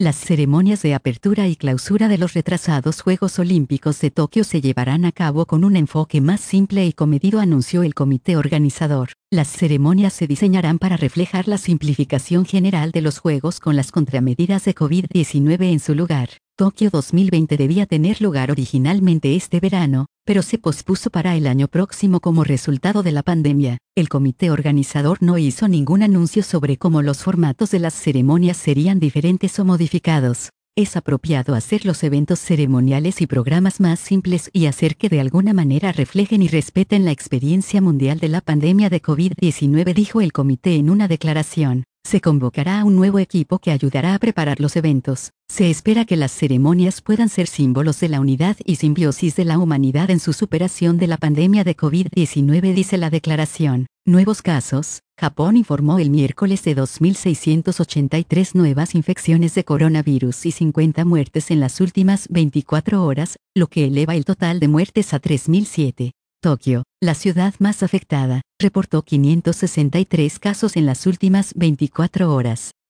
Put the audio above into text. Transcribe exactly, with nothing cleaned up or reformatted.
Las ceremonias de apertura y clausura de los retrasados Juegos Olímpicos de Tokio se llevarán a cabo con un enfoque más simple y comedido, anunció el comité organizador. Las ceremonias se diseñarán para reflejar la simplificación general de los Juegos con las contramedidas de COVID diecinueve en su lugar. Tokio dos mil veinte debía tener lugar originalmente este verano, pero se pospuso para el año próximo como resultado de la pandemia. El comité organizador no hizo ningún anuncio sobre cómo los formatos de las ceremonias serían diferentes o modificados. Es apropiado hacer los eventos ceremoniales y programas más simples y hacer que de alguna manera reflejen y respeten la experiencia mundial de la pandemia de COVID diecinueve, dijo el comité en una declaración. Se convocará a un nuevo equipo que ayudará a preparar los eventos. Se espera que las ceremonias puedan ser símbolos de la unidad y simbiosis de la humanidad en su superación de la pandemia de COVID diecinueve, dice la declaración. Nuevos casos. Japón informó el miércoles de dos mil seiscientas ochenta y tres nuevas infecciones de coronavirus y cincuenta muertes en las últimas veinticuatro horas, lo que eleva el total de muertes a tres mil siete. Tokio, la ciudad más afectada, reportó quinientos sesenta y tres casos en las últimas veinticuatro horas.